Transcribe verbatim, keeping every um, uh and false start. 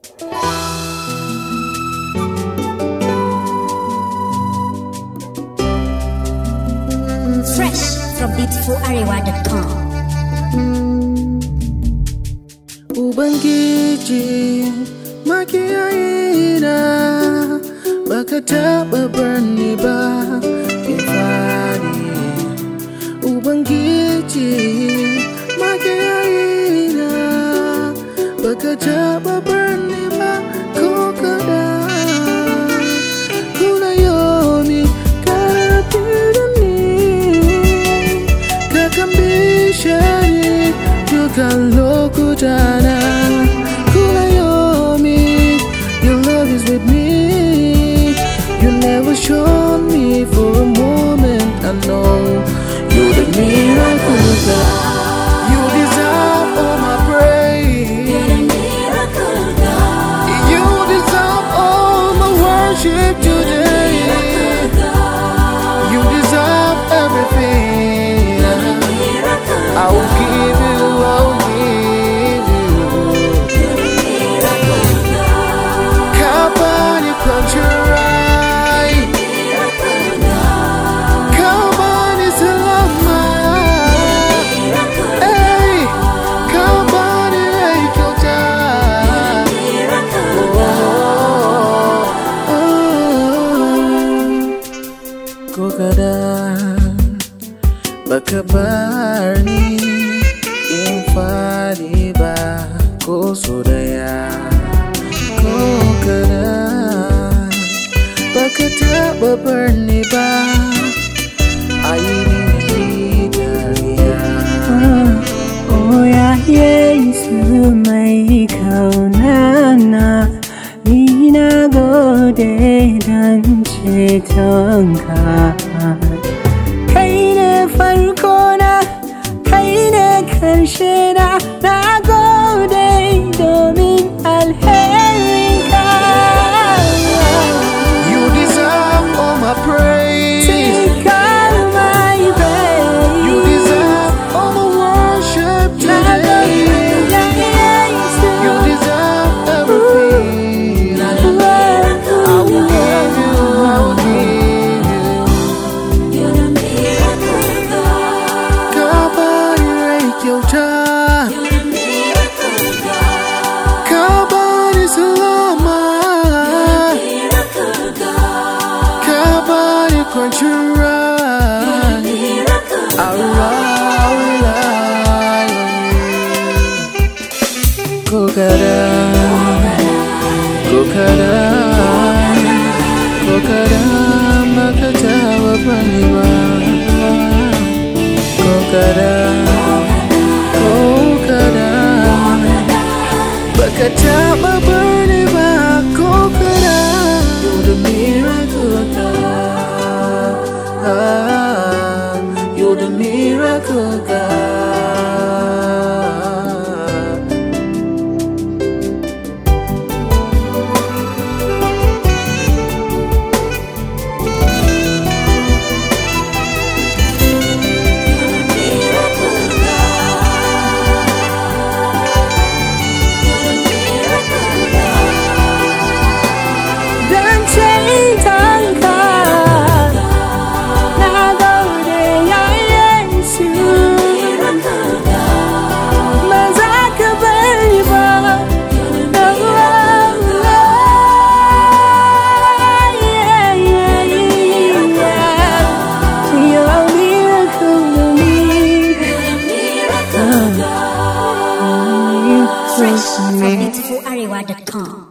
Fresh from beautiful arewa dot com. Ubangiji makiyayina baka taɓa barni ba in fadi. Ubangiji makiyayina baka taɓa barni ba ko kaɗan. Kula yomi karapirani kakambishani dukan lokutana. Kula yomi, your love is with me. You never showed me for a moment. I know you're the miracle God. You deserve all my praise. You're the miracle God. You deserve all my worship today. You deserve everything. I will give you, I will give you. Kabani Panchurai, Kabani Salama, hey, Kabani Reikota. Kokada baka barni in fadi ba ko so daya. Kokada baka taɓa barni ba ayi mini dariya. Oh ya Yesu mai kaunana, ni na gode dan cetonka. Kai ne farko na, kai ne karshe na, na gode domin alherinka. You deserve all my praise. Take all my praise. You deserve all my worship Na today. gode ya Yesu. You deserve everything. I will give you, I will give you. You're the miracle God. Kabani Reikota, You're the miracle God. Kabani Salama, Miracle God. Kabani Panchurai. Miracle I rely, rely on you. Kokada, kokada, kokada, baka taɓa barni ba. Kokada, kokada, baka taɓa barni ba. Kokada, you're the miracle God. You're the miracle God. Dan cetonka, na gode ya Yesu. Ba za ka bari ba. Yeah, yeah, yeah. You're a miracle to me. Fresh from beautiful arewa dot com.